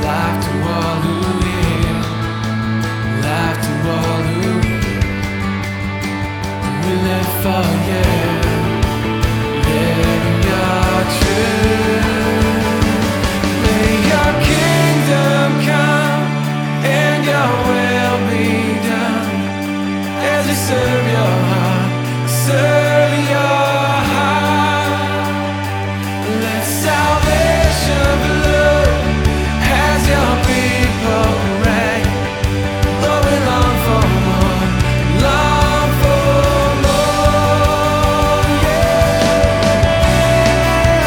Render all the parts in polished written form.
Life to all who hear, life to all who hear. We live for you, living your truth. May your kingdom come and your will be done. As we serve your heart, serve your heart. Let salvation flow as your people reign. Lord, we long for more, long for more, yeah.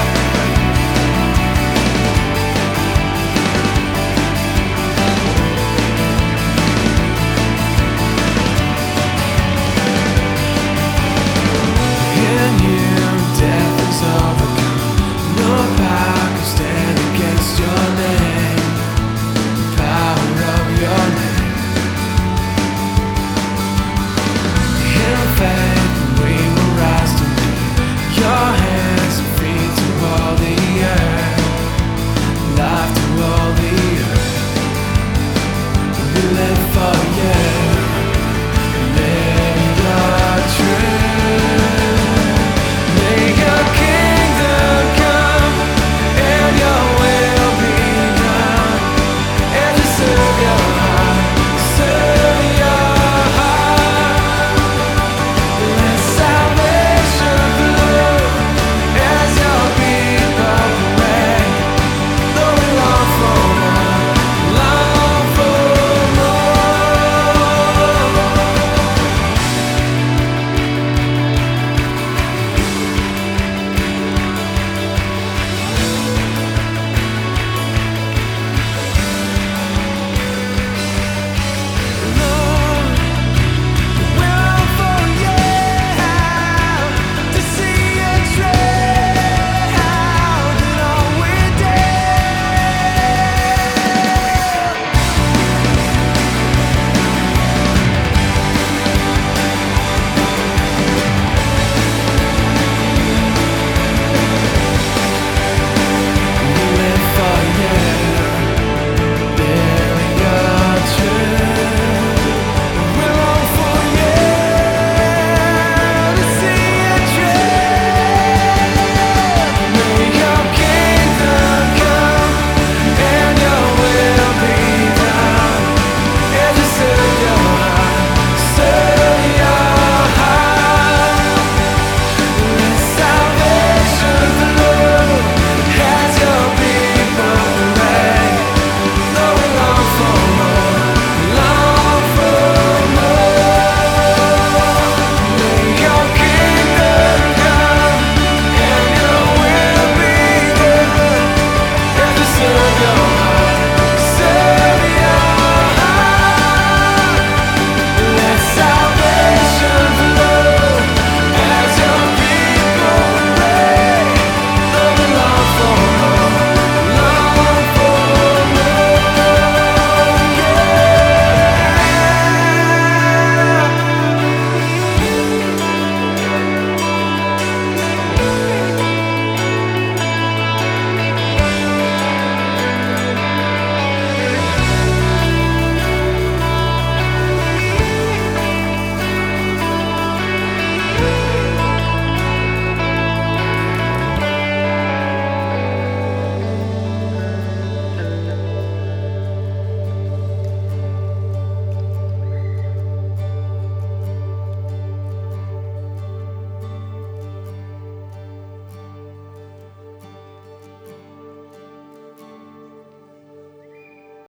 In you, death is overcome. No power can stand against your name. The power of your name. In faith, we will rise to meet your hands and feet to all the earth. Life to all the earth. We live for you.